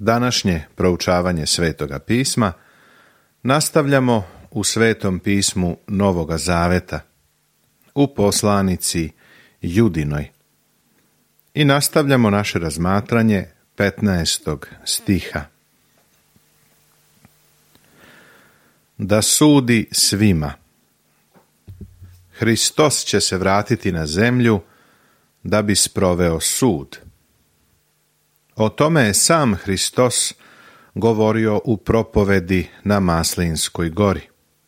Današnje proučavanje Svetoga pisma nastavljamo u Svetom pismu Novoga Zaveta, u poslanici Judinoj. I nastavljamo naše razmatranje 15. stiha. Da sudi svima. Hristos će se vratiti na zemlju da bi sproveo sud. O tome je sam Hristos govorio u propovedi na Maslinskoj gori.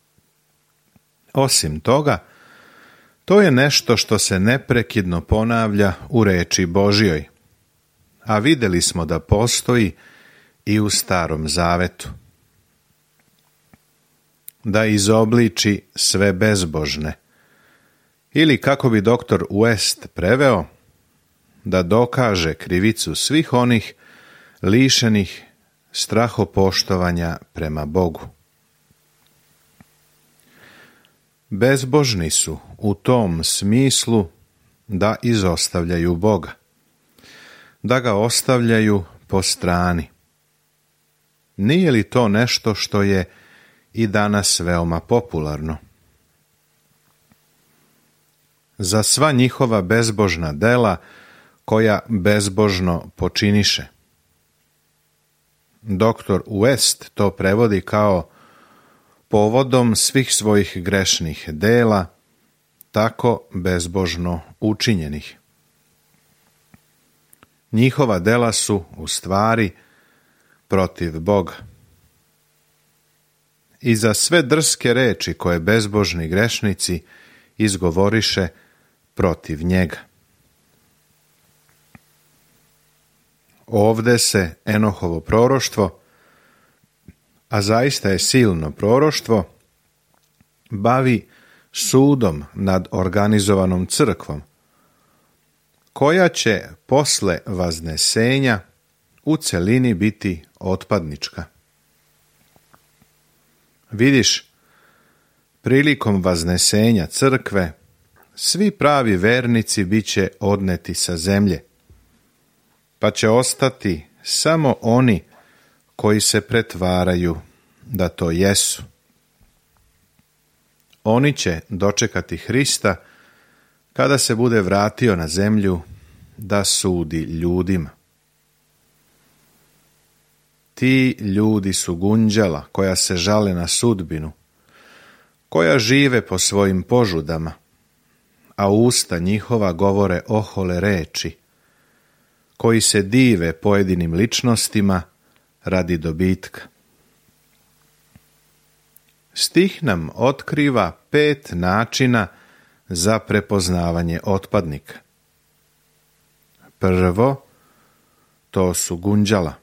Osim toga, to je nešto što se neprekidno ponavlja u reči Božjoj, a vidjeli smo da postoji i u Starom Zavetu. Da izobliči sve bezbožne, ili kako bi doktor West preveo, da dokaže krivicu svih onih lišenih strahopoštovanja prema Bogu. Bezbožni su u tom smislu da izostavljaju Boga, da ga ostavljaju po strani. Nije li to nešto što je i danas veoma popularno? Za sva njihova bezbožna dela koja bezbožno počiniše. Doktor West to prevodi kao povodom svih svojih grešnih dela, tako bezbožno učinjenih. Njihova dela su u stvari protiv Boga. I za sve drske reči koje bezbožni grešnici izgovoriše protiv njega. Ovde se Enohovo proroštvo, a zaista je silno proroštvo, bavi sudom nad organizovanom crkvom, koja će posle vaznesenja u celini biti otpadnička. Vidiš, prilikom vaznesenja crkve, svi pravi vernici bit će odneti sa zemlje, pa će ostati samo oni koji se pretvaraju da to jesu. Oni će dočekati Hrista kada se bude vratio na zemlju da sudi ljudima. Ti ljudi su gunđala koja se žale na sudbinu, koja žive po svojim požudama, a usta njihova govore ohole reči, koji se dive pojedinim ličnostima radi dobitka. Stih nam otkriva 5 načina za prepoznavanje otpadnika. Prvo, to su gunđala.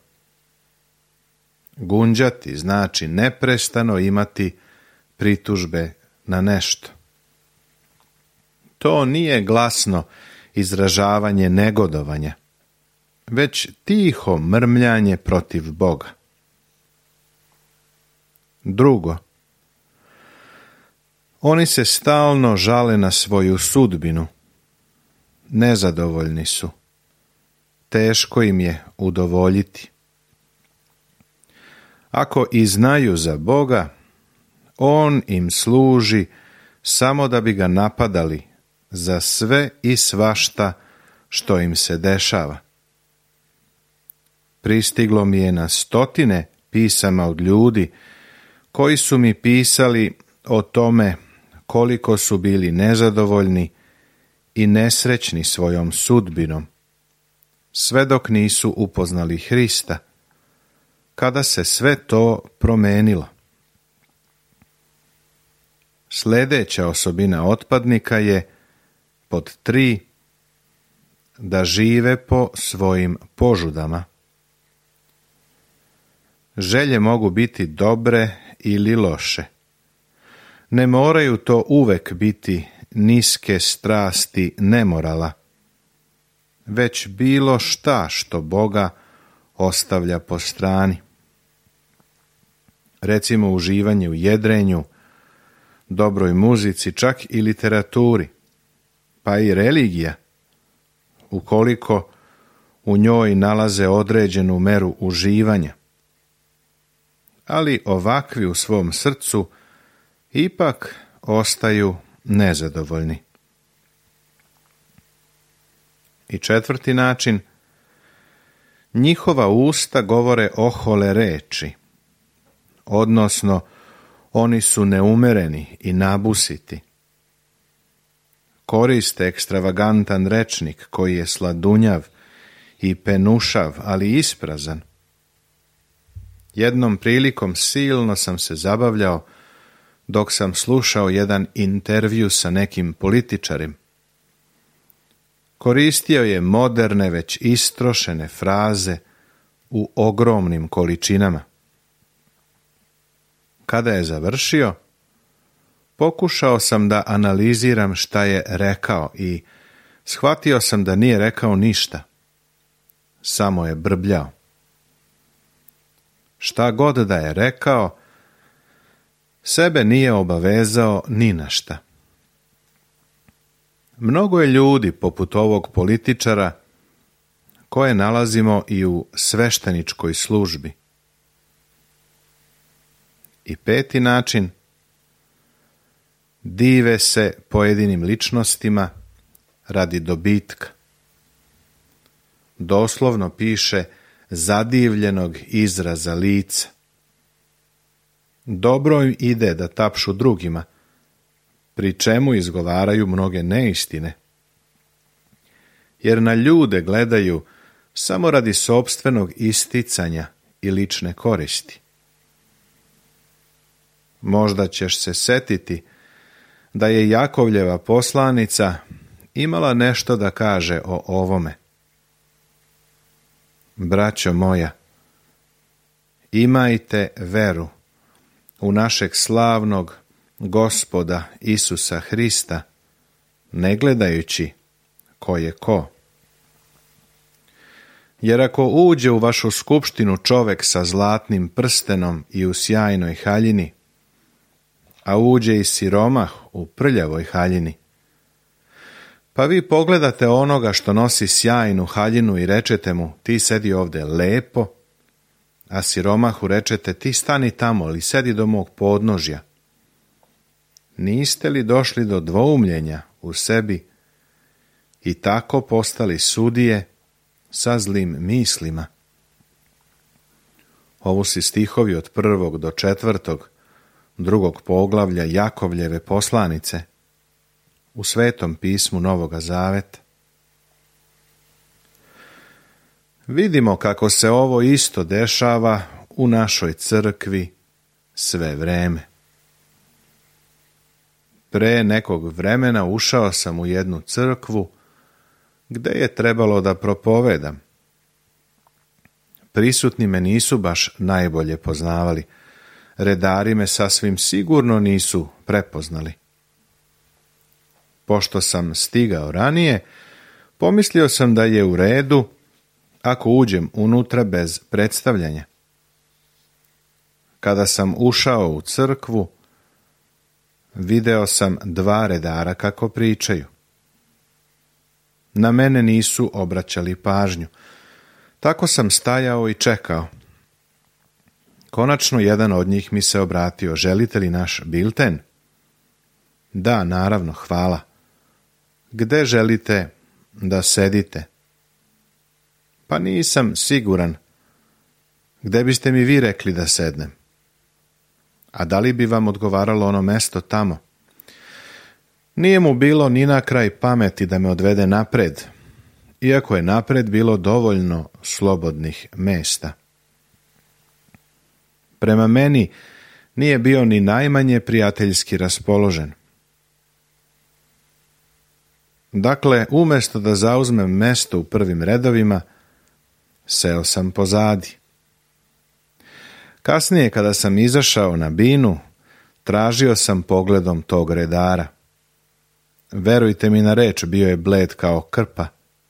Gunđati znači neprestano imati pritužbe na nešto. To nije glasno izražavanje negodovanja, već tiho mrmljanje protiv Boga. Drugo, oni se stalno žale na svoju sudbinu. Nezadovoljni su. Teško im je udovoljiti. Ako i znaju za Boga, on im služi samo da bi ga napadali za sve i svašta što im se dešava. Pristiglo mi je na stotine pisama od ljudi koji su mi pisali o tome koliko su bili nezadovoljni i nesrećni svojom sudbinom, sve dok nisu upoznali Hrista, kada se sve to promenilo. Sljedeća osobina otpadnika je pod 3, da žive po svojim požudama. Želje mogu biti dobre ili loše. Ne moraju to uvek biti niske strasti nemorala, već bilo šta što Boga ostavlja po strani. Recimo uživanje u jedrenju, dobroj muzici, čak i literaturi, pa i religija, ukoliko u njoj nalaze određenu meru uživanja, ali ovakvi u svom srcu ipak ostaju nezadovoljni. I četvrti način, njihova usta govore ohole reči, odnosno oni su neumereni i nabusiti. Koriste ekstravagantan rečnik koji je sladunjav i penušav, ali isprazan. Jednom prilikom silno sam se zabavljao dok sam slušao jedan intervju sa nekim političarim. Koristio je moderne, već istrošene fraze u ogromnim količinama. Kada je završio, pokušao sam da analiziram šta je rekao i shvatio sam da nije rekao ništa. Samo je brbljao. Šta god da je rekao, sebe nije obavezao ni na šta. Mnogo je ljudi poput ovog političara koje nalazimo i u svešteničkoj službi. I peti način, dive se pojedinim ličnostima radi dobitka. Doslovno piše zadivljenog izraza lica. Dobro im ide da tapšu drugima, pri čemu izgovaraju mnoge neistine, jer na ljude gledaju samo radi sopstvenog isticanja i lične koristi. Možda ćeš se setiti da je Jakovljeva poslanica imala nešto da kaže o ovome. Braćo moja, imajte veru u našeg slavnog Gospoda Isusa Hrista, ne gledajući ko je ko. Jer ako uđe u vašu skupštinu čovek sa zlatnim prstenom i u sjajnoj haljini, a uđe i siromah u prljavoj haljini, pa vi pogledate onoga što nosi sjajnu haljinu i rečete mu, ti sedi ovde lepo, a siromahu rečete, ti stani tamo ili sedi do mog podnožja. Niste li došli do dvoumljenja u sebi i tako postali sudije sa zlim mislima? Ovo su stihovi od 1. do 4. 2. poglavlja Jakovljeve poslanice u Svetom pismu Novoga Zaveta. Vidimo kako se ovo isto dešava u našoj crkvi sve vreme. Pre nekog vremena ušao sam u jednu crkvu gde je trebalo da propovedam. Prisutni me nisu baš najbolje poznavali. Redari me sasvim sigurno nisu prepoznali. Pošto sam stigao ranije, pomislio sam da je u redu ako uđem unutra bez predstavljanja. Kada sam ušao u crkvu, video sam 2 redara kako pričaju. Na mene nisu obraćali pažnju. Tako sam stajao i čekao. Konačno jedan od njih mi se obratio, želite li naš bilten? Da, naravno, hvala. Gde želite da sedite? Pa nisam siguran. Gde biste mi vi rekli da sednem? A da li bi vam odgovaralo ono mesto tamo? Nije mu bilo ni na kraj pameti da me odvede napred, iako je napred bilo dovoljno slobodnih mesta. Prema meni nije bio ni najmanje prijateljski raspoložen. Dakle, umjesto da zauzmem mesto u prvim redovima, seo sam pozadi. Kasnije, kada sam izašao na binu, tražio sam pogledom tog redara. Verujte mi na reč, bio je bled kao krpa.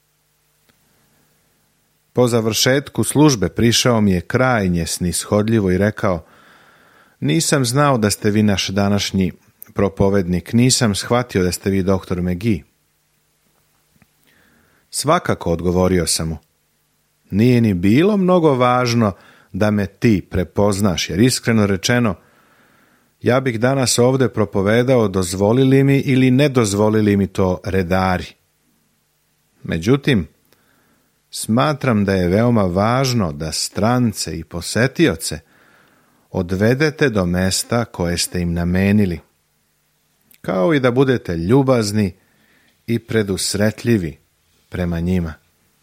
Po završetku službe prišao mi je krajnje snishodljivo i rekao, nisam znao da ste vi naš današnji propovednik, nisam shvatio da ste vi doktor McGee. Svakako, odgovorio sam mu, nije ni bilo mnogo važno da me ti prepoznaš, jer iskreno rečeno, ja bih danas ovdje propovedao dozvolili mi ili ne dozvolili mi to redari. Međutim, smatram da je veoma važno da strance i posetioce odvedete do mesta koje ste im namenili, kao i da budete ljubazni i predusretljivi prema njima.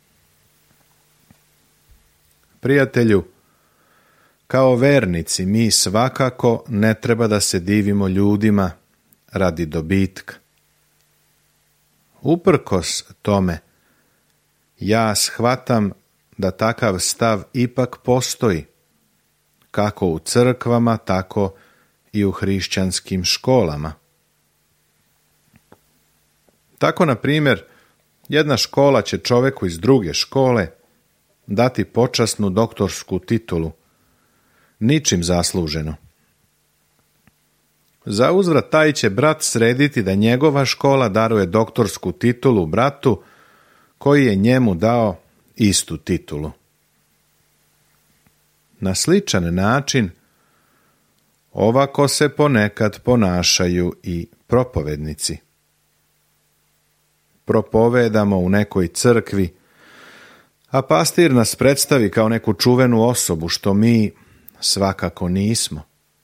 Prijatelju, kao vernici mi svakako ne treba da se divimo ljudima radi dobitka. Uprkos tome, ja shvatam da takav stav ipak postoji, kako u crkvama, tako i u hrišćanskim školama. Tako, na primjer, jedna škola će čoveku iz druge škole dati počasnu doktorsku titulu, ničim zasluženo. Za uzvrat taj će brat srediti da njegova škola daruje doktorsku titulu bratu koji je njemu dao istu titulu. Na sličan način ovako se ponekad ponašaju i propovednici. Propovedamo u nekoj crkvi, a pastir nas predstavi kao neku čuvenu osobu, što mi svakako nismo.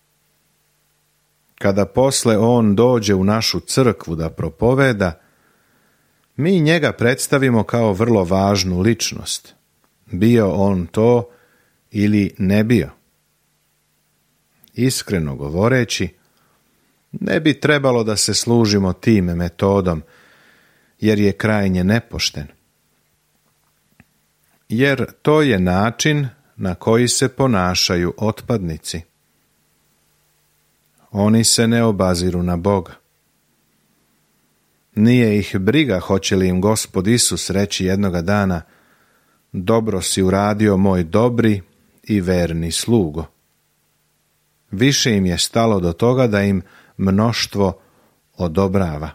Kada posle on dođe u našu crkvu da propoveda, mi njega predstavimo kao vrlo važnu ličnost, bio on to ili ne bio. Iskreno govoreći, ne bi trebalo da se služimo tim metodom, jer je krajnje nepošten. Jer to je način na koji se ponašaju otpadnici. Oni se ne obaziru na Boga. Nije ih briga hoće li im Gospod Isus reći jednoga dana: dobro si uradio, moj dobri i verni slugo. Više im je stalo do toga da im mnoštvo odobrava.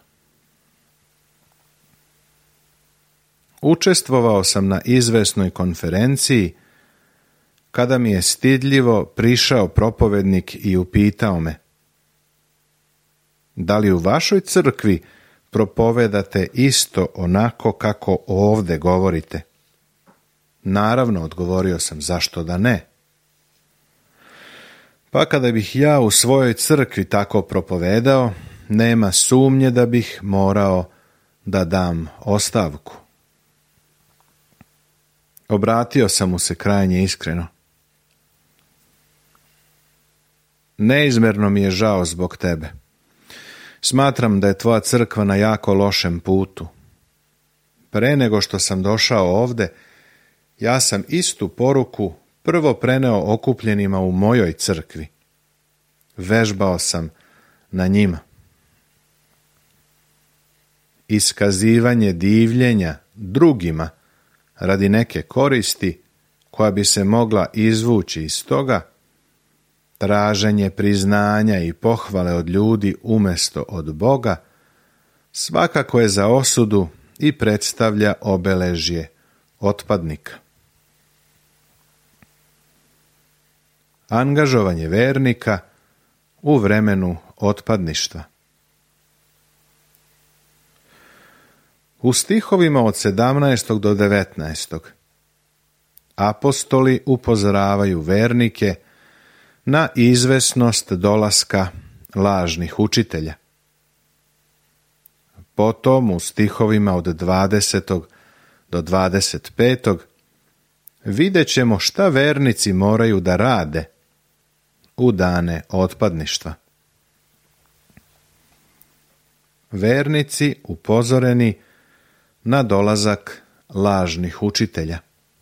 Učestvovao sam na izvesnoj konferenciji kada mi je stidljivo prišao propovednik i upitao me: da li u vašoj crkvi propovedate isto onako kako ovdje govorite? Naravno, odgovorio sam, zašto da ne? Pa kada bih ja u svojoj crkvi tako propovedao, nema sumnje da bih morao da dam ostavku. Obratio sam mu se krajnje iskreno. Neizmjerno mi je žao zbog tebe. Smatram da je tvoja crkva na jako lošem putu. Pre nego što sam došao ovde, ja sam istu poruku prvo preneo okupljenima u mojoj crkvi. Vežbao sam na njima. Iskazivanje divljenja drugima radi neke koristi koja bi se mogla izvući iz toga, traženje priznanja i pohvale od ljudi umjesto od Boga, svakako je za osudu i predstavlja obeležje otpadnika. Angažovanje vernika u vremenu otpadništva. U stihovima od 17. do 19. apostoli upozoravaju vernike na izvesnost dolaska lažnih učitelja. Potom u stihovima od 20. do 25. vidjet ćemo šta vernici moraju da rade u dane otpadništva. Vernici upozoreni na dolazak lažnih učitelja.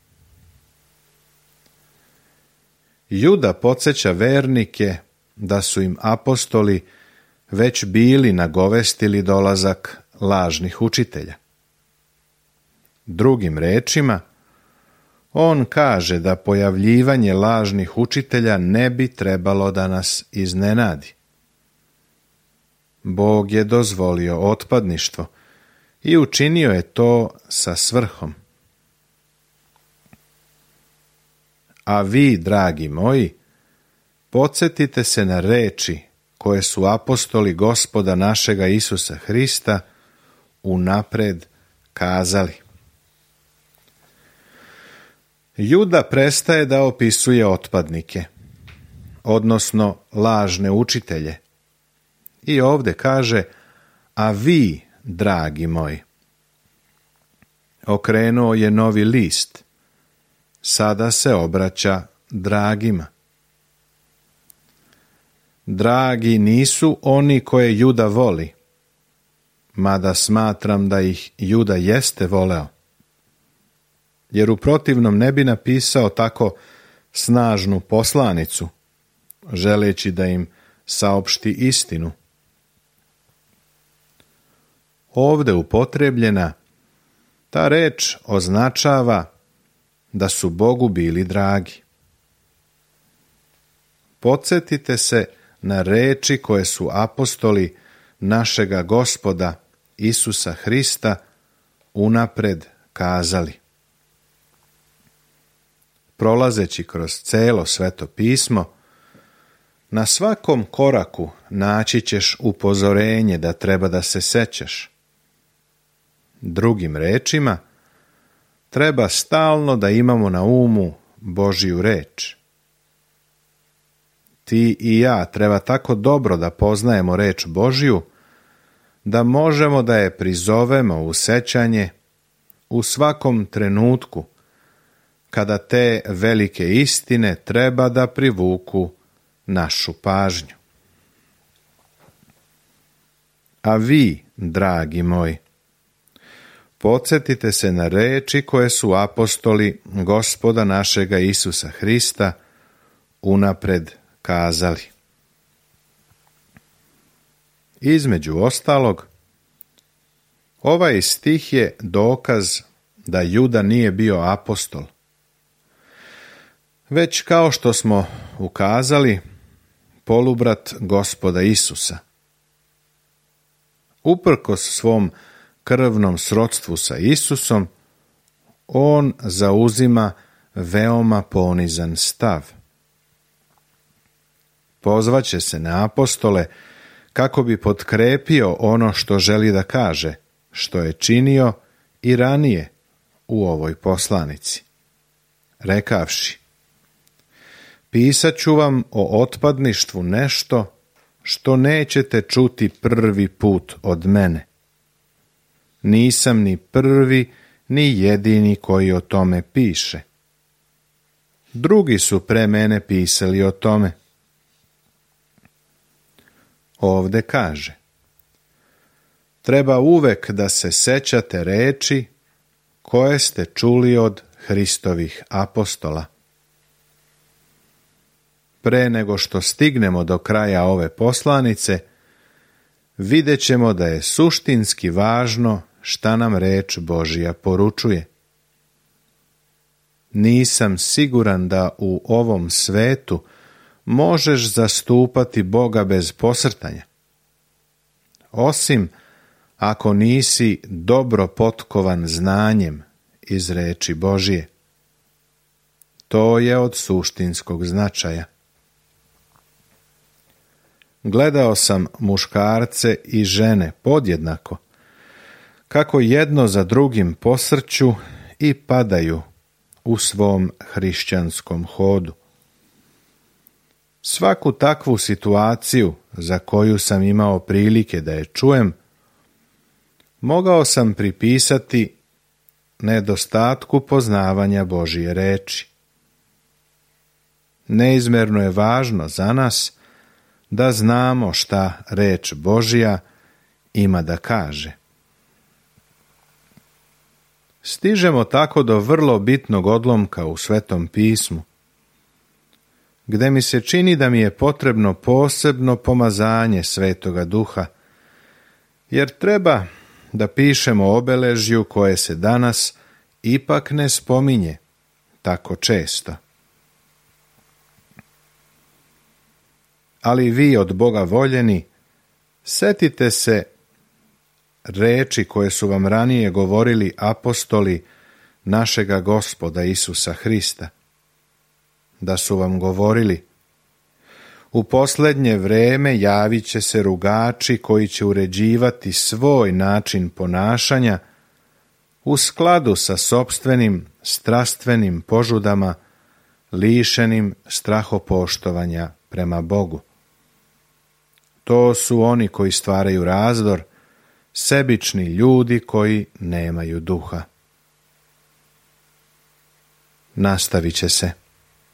Juda podsjeća vernike da su im apostoli već bili nagovestili dolazak lažnih učitelja. Drugim rečima, on kaže da pojavljivanje lažnih učitelja ne bi trebalo da nas iznenadi. Bog je dozvolio otpadništvo i učinio je to sa svrhom. A vi, dragi moji, podsjetite se na reči koje su apostoli Gospoda našega Isusa Hrista unapred kazali. Juda prestaje da opisuje otpadnike, odnosno lažne učitelje. I ovdje kaže, a vi, dragi moji. Okrenuo je novi list. Sada se obraća dragima. Dragi nisu oni koje Juda voli, mada smatram da ih Juda jeste voleo, jer u protivnom ne bi napisao tako snažnu poslanicu, želeći da im saopšti istinu. Ovdje upotrebljena ta reč označava da su Bogu bili dragi. Podsjetite se na reči koje su apostoli našega Gospoda Isusa Hrista unapred kazali. Prolazeći kroz celo Sveto pismo, na svakom koraku naći ćeš upozorenje da treba da se sećaš. Drugim rečima, treba stalno da imamo na umu Božju reč. Ti i ja treba tako dobro da poznajemo reč Božju, da možemo da je prizovemo u sećanje u svakom trenutku, kada te velike istine treba da privuku našu pažnju. A vi, dragi moji, podsjetite se na reči koje su apostoli Gospoda našega Isusa Hrista unapred kazali. Između ostalog, ovaj stih je dokaz da Juda nije bio apostol, već kao što smo ukazali, polubrat Gospoda Isusa. Uprkos svom krvnom srodstvu sa Isusom, on zauzima veoma ponizan stav. Pozvaće se na apostole kako bi potkrepio ono što želi da kaže, što je činio i ranije u ovoj poslanici, rekavši: pisat ću vam o otpadništvu nešto što nećete čuti prvi put od mene. Nisam ni prvi ni jedini koji o tome piše. Drugi su pre mene pisali o tome. Ovde kaže: treba uvek da se sećate reči koje ste čuli od Hristovih apostola. Pre nego što stignemo do kraja ove poslanice, vidjet ćemo da je suštinski važno šta nam reč Božja poručuje. Nisam siguran da u ovom svetu možeš zastupati Boga bez posrtanja, osim ako nisi dobro potkovan znanjem iz reči Božje. To je od suštinskog značaja. Gledao sam muškarce i žene podjednako, kako jedno za drugim posrću i padaju u svom hrišćanskom hodu. Svaku takvu situaciju za koju sam imao prilike da je čujem, mogao sam pripisati nedostatku poznavanja Božje reči. Neizmerno je važno za nas da znamo šta reč Božja ima da kaže. Stižemo tako do vrlo bitnog odlomka u Svetom pismu, gde mi se čini da mi je potrebno posebno pomazanje Svetoga Duha, jer treba da pišemo obeležju koje se danas ipak ne spominje tako često. Ali vi od Boga voljeni, setite se reči koje su vam ranije govorili apostoli našega Gospoda Isusa Hrista. da su vam govorili: u posljednje vrijeme javit će se rugači koji će uređivati svoj način ponašanja u skladu sa sopstvenim strastvenim požudama, lišenim strahopoštovanja prema Bogu. To su oni koji stvaraju razdor, sebični ljudi koji nemaju duha. Nastavit će se.